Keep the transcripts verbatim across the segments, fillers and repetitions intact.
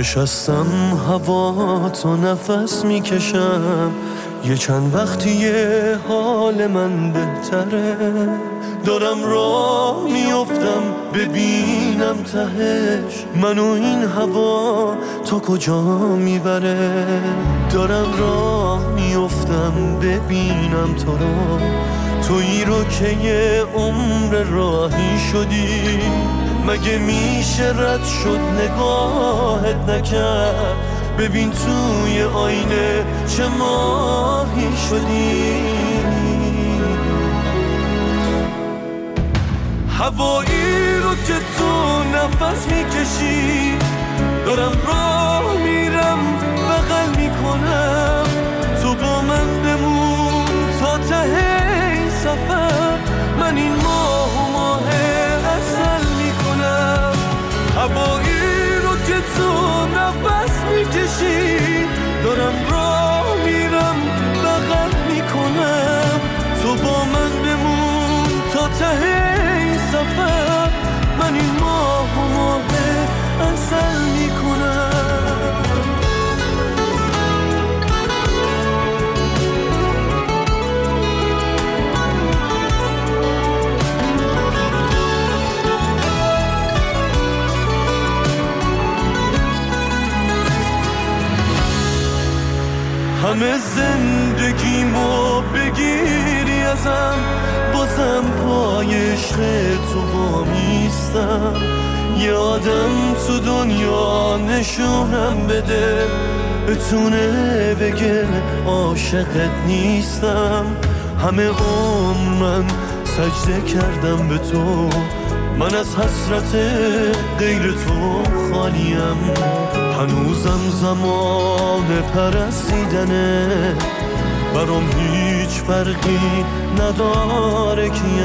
نشستم هوا تو نفس میکشم، یه چند وقتیه حال من بهتره، دارم راه میافتم ببینم تهش منو این هوا تا کجا میبره، دارم راه میافتم ببینم تو رو، تویی رو که یه عمر راهی شدی، مگه میشه رد شد نگاهت نکرد، ببین توی آینه چه ماهی شدی، هوایی رو که تو نفس میکشی، دارم راه میرم بغل میکنم، تو با من بمون تا ته این سفر، من این ماه و ماه عسل میکنم، هوایی رو که تو نفس میکشی، دارم راه میرم بغل میکنم، تو با من بمون تا ته سفر، من این ماه و ماه عسل میکنم. همه زندگیمو بگیری ازم، بازم پای عشق تو با میستم، یه آدم تو دنیا نشونم بده، بتونه بگه عاشقت نیستم، همه عمر من سجده کردم به تو، من از حسرت غیر تو خالیم، هنوزم زمان پرستیدنه، برام هیچ فرقی نداره کیم،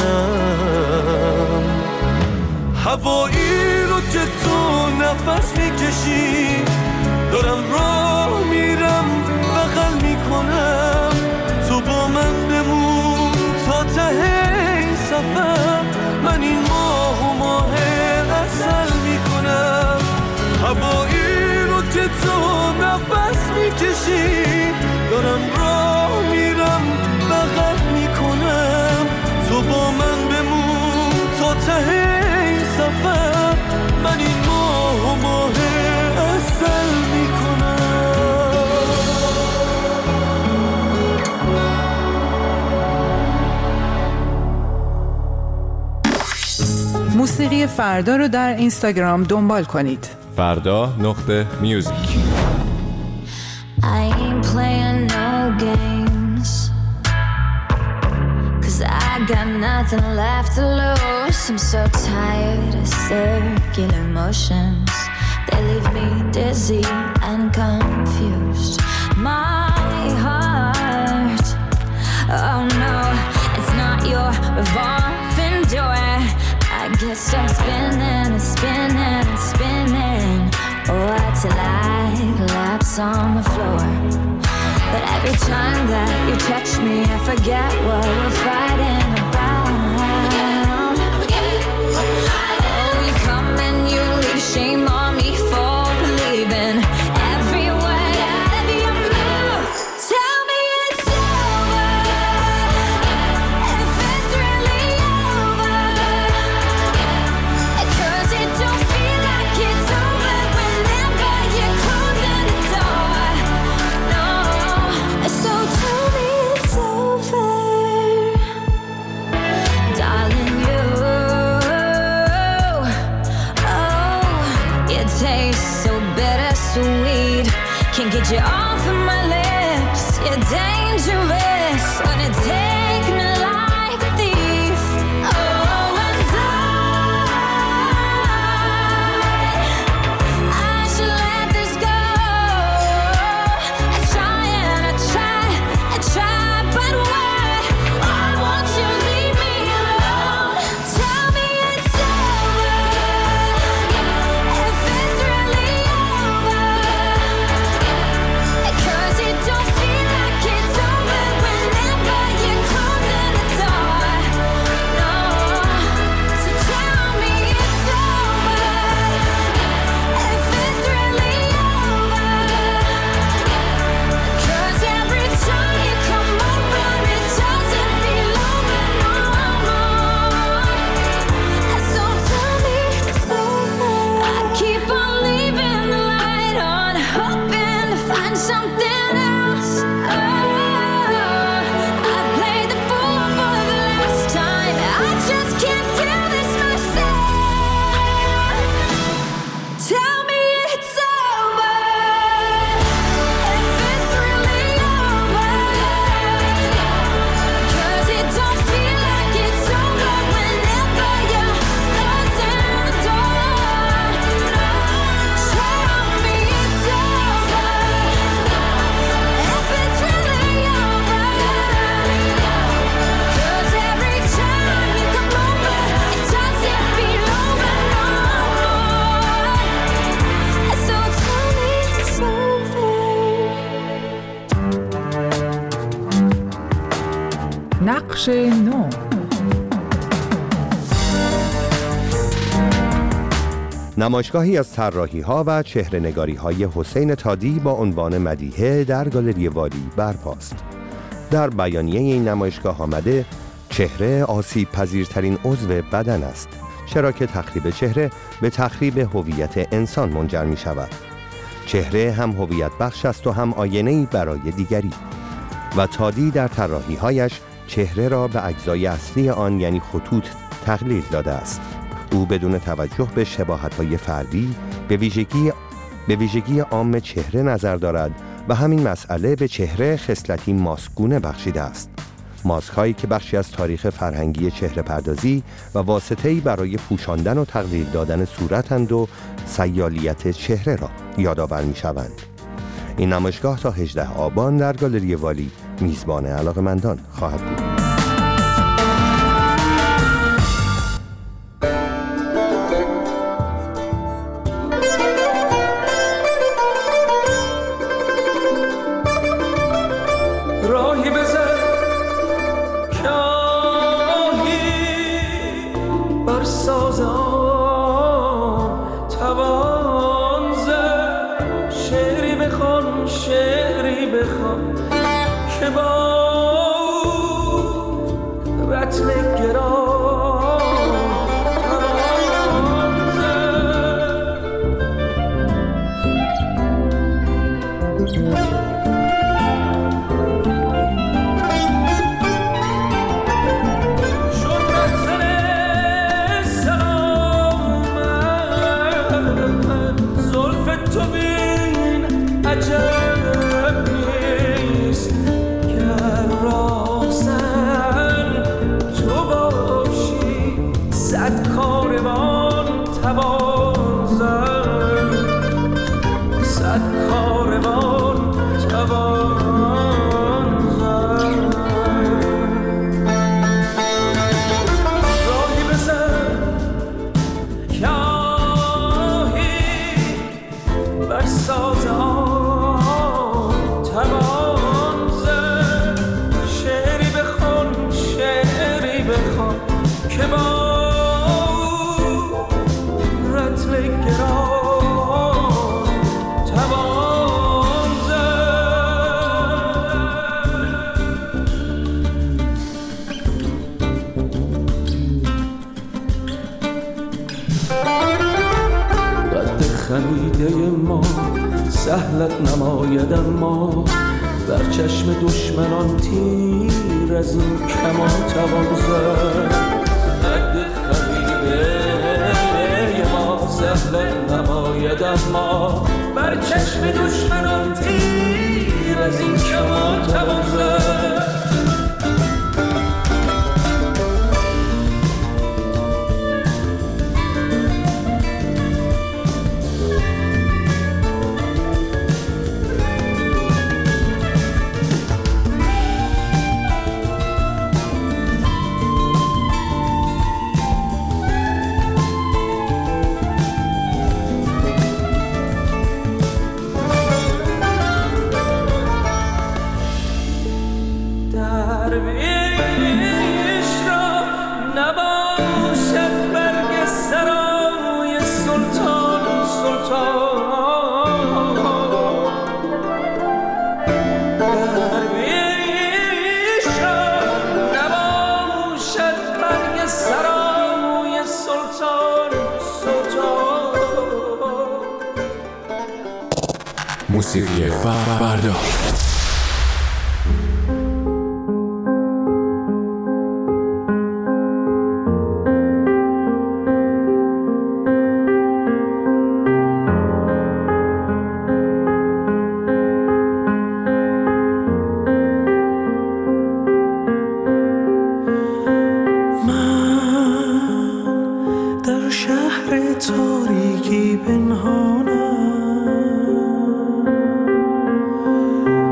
هوایی رو که تو نفس میکشی، دارم راه میرم بغل میکنم، تو با من بمون تا ته این سفر، من این ماه و ماه عسل میکنم، هوایی رو که تو نفس میکشی، دارم راه میرم بغل میکنم، تو با من بمون تا ته این سفر، من این ماه و ماه عسل میکنم. موسیقی فردا رو در اینستاگرام دنبال کنید. فردا نقطه میوزیک. I ain't playing no games, 'cause I got nothing left to lose. I'm so tired of circular motions, they leave me dizzy and confused. My heart, oh no, it's not your revolving door. I get stuck spinning and spinning and spinning, oh, till I collapse on the floor. But every time that you touch me, I forget what we're fighting about. Oh, you come and you leave shame on me for believing every word out of your mouth. Tell me it's over, if it's really over, 'cause it don't feel like it's over whenever you're closing the door. No, so tell me it's over, darling. You, oh, you taste so bittersweet, can't get you off of my lips. You're dangerous, gonna take me like a thief. Oh, and I, I should let this go. I try and I try, I try, but why? Why won't you leave me alone? Tell me it's over, if it's really over, نقش نو. نمایشگاهی از طراحی‌ها و چهره‌نگاری‌های حسین تادی با عنوان مدیحه در گالری والی برپاست. در بیانیه این نمایشگاه آمده چهره آسیب پذیرترین عضو بدن است، چرا که تخریب چهره به تخریب هویت انسان منجر می شود. چهره هم هویت بخش است و هم آینه‌ای برای دیگری و تادی در طراحی‌هایش چهره را به اجزای اصلی آن یعنی خطوط تقلیل داده است. او بدون توجه به شباهت‌های فردی به ویژگی به ویژگی عام چهره نظر دارد و همین مسئله به چهره خصلتی ماسکگونه بخشیده است. ماسک هایی که بخشی از تاریخ فرهنگی چهره پردازی و واسطه‌ای برای پوشاندن و تقلیل دادن صورتند و سیالیت چهره را یادآور می‌شوند. این نمایشگاه تا هجدهم آبان در گالری والی میزبان علاقه‌مندان خواهد بود. سهلت نماید اما در چشم دشمنان تیر از این کمان توان زد. قد خمیده ما سهلت نماید اما بر چشم دشمنان تیر از این کمان توان زد. موسیقی فردا. تاریکی پنهانم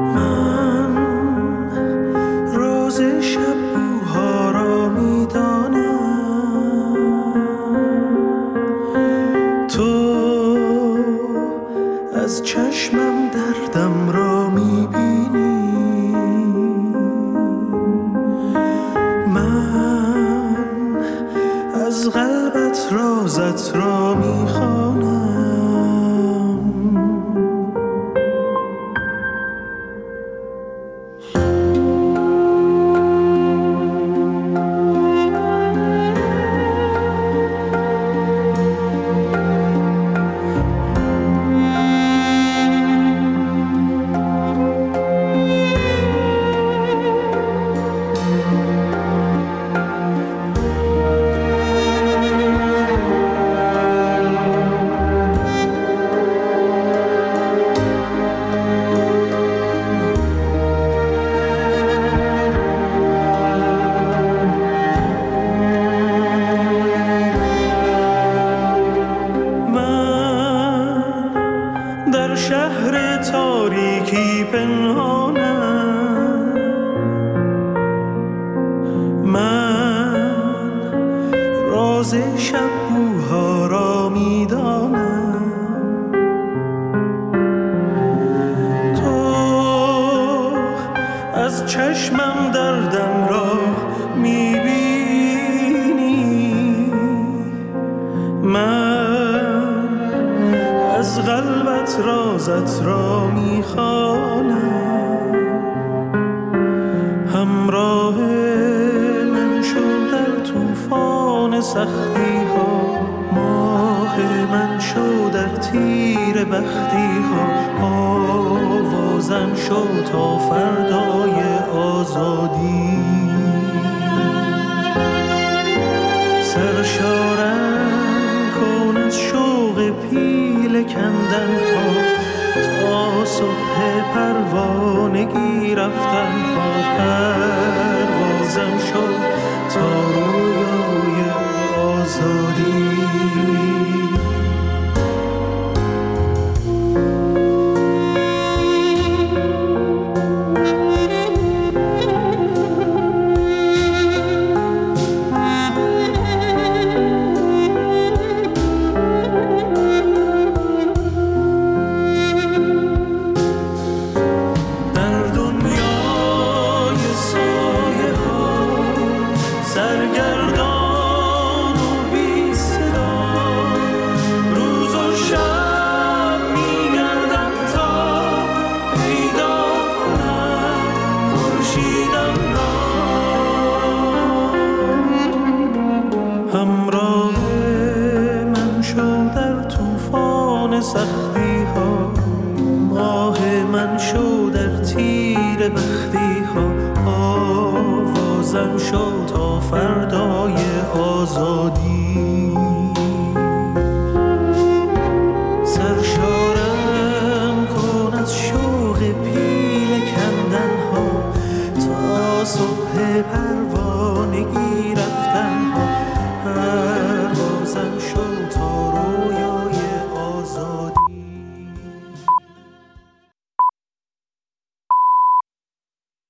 از چشمم دردم را میبینی، من از قلبت رازت را میخوانم. همراه من شو در طوفان سختی ها، ماه من شو در تیر بختی ها، آوازم شو تا فردای آزادی. سرشارم کن از شوق پیل کندن ها، تا صبح پروانگی رفتن ها، پروازم شو تا رویای آزادی. سختی ها، ماه من شو در تیر بختی ها، آوازم شو تا فردای آزادی. سرشارم کن از شوق پیل کندن ها، تا صبح